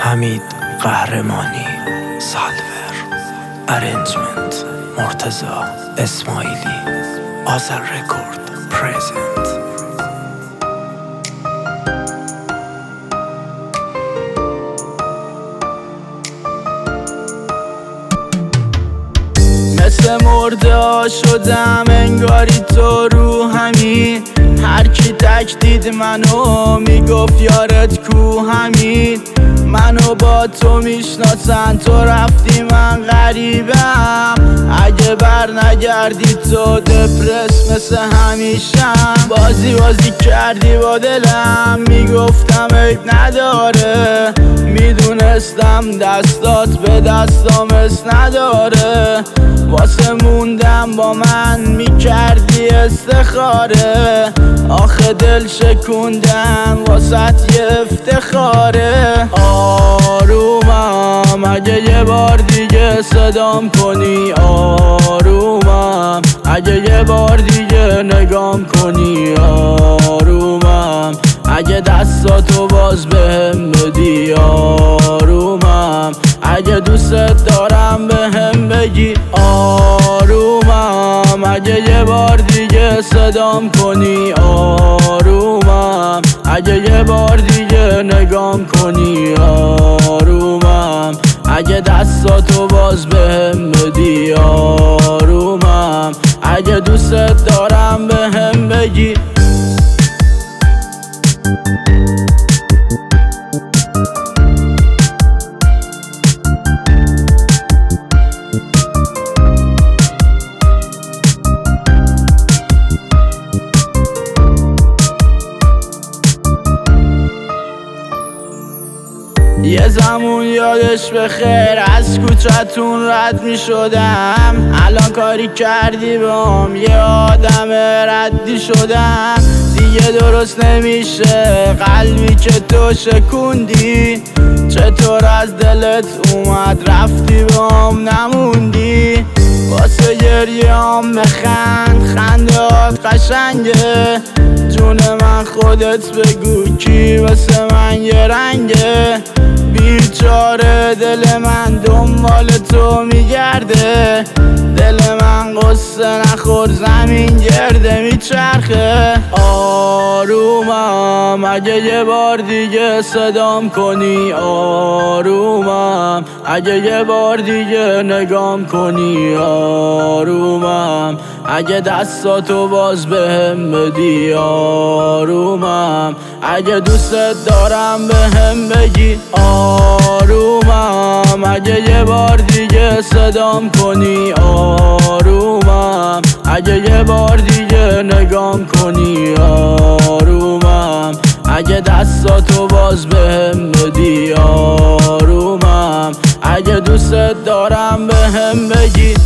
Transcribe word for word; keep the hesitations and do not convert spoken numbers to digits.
حمید قهرمانی. سالور ارنجمنت مرتضی اسماعیلی. آذر رکورد پرزنت. مثل مرده ها شدم انگاری تو رو همین. هر کی تک دید منو میگفت یارت کو همین. منو با تو میشناسن تو رفتی من غریبم. اگه بر نگردی تو دپرس مثل همیشم. بازی بازی کردی با دلم میگفتم عیب نداره. میدونستم دستات به دستام اس نداره. واسه موندم با من میکردی استخاره. آخه دل شکوندن واسه یه افتخاره. آرومم اگه یه بار دیگه صدام کنی. آرومم اگه یه بار دیگه نگام کنی. آرومم اگه دستاتو باز بهم بدی. آرومم اگه دوست دارم بهم بگی. آرومم اگه یه بار دیگه صدام کنی. آرومم اگه یه بار دیگه نگام کنی. آرومم اگه دستاتو باز بهم بدی. آرومم اگه دوست دارم بهم بگی. یه زمان یادش بخیر از کوچه‌تون رد می شدم. الان کاری کردی بام یه آدم ردی شدم. دیگه درست نمیشه قلبی که تو شکوندی. چطور از دلت اومد رفتی بام نموندی. واسه گریه‌ام بخند خندهات قشنگه. جون من خودت بگو کی واسه من یه رنگه. بیچاره دل من دنبال تو میگرده. دل من قصه نخور زمین گرده میچرخه. آرومم اگه یه بار دیگه صدام کنی. آرومم اگه یه بار دیگه نگام کنی. آرومم اگه دستاتو باز بهم بدی. آرومم اگه دوست دارم بهم بگی. آرومم اگه یه بار دیگه صدام کنی. آرومم اگه یه بار دیگه نگام کنی. آرومم اگه دستاتو باز بهم بدی. آرومم اگه دوست دارم بهم بگی.